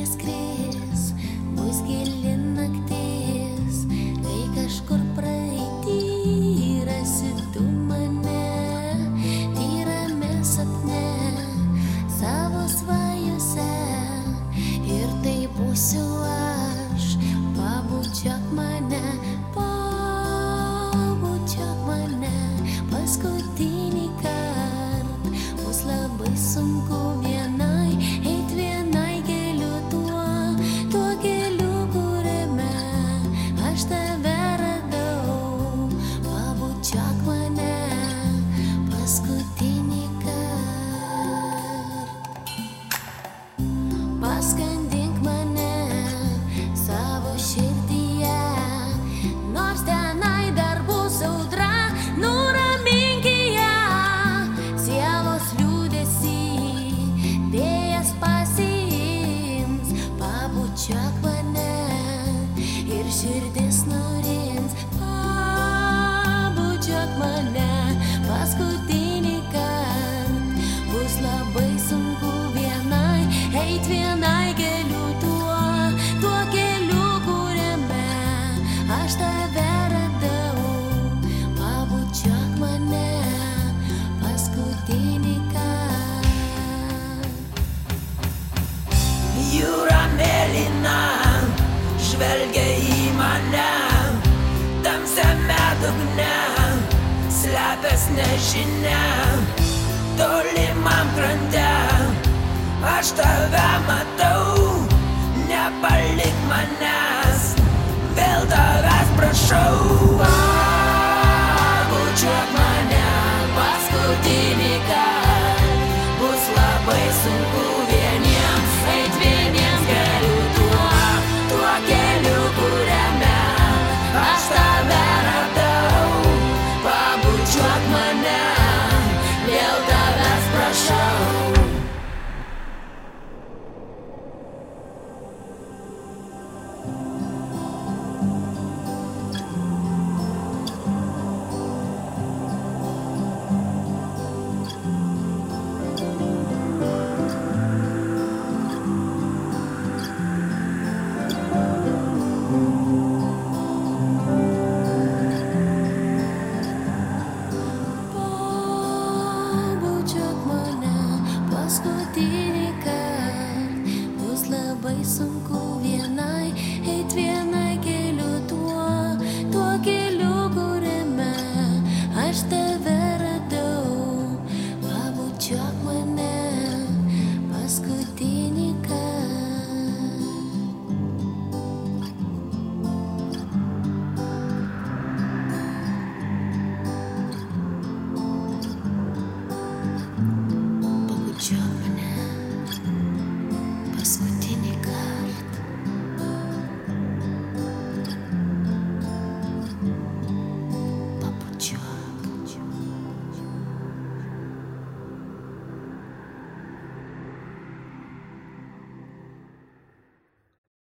praskris, bus gili naktis, kai kažkur praeity rasi tu mane, tyrame sapne, savo svajose, ir tai būsiu aš. Pabučiuok mane, paskutinį kartą. Bus labai sunku vienai, eit vienai keliu tuo keliu, kuriame aš tave radau. Pabučiuok mane, paskutinį kartą. Paskandink mane savo širdyje, nors tenai dar bus audra, nuramink ją, sielos liūdesį, vėjas pasiims. Pabučiuok mane ir širdis nurins. Pabučiuok mane, paskutinį kartą. Bus labai sunku vienai, eit vienai keliu tuo keliu, kuriame aš tave radau. Pabučiuok mane, paskutinį kartą. Jūra mėlyna žvelgia į mane, tamsiame dugne slepias nežinia, tolimam krante aš tave matau. Nepalik manęs, vėl tavęs prašau.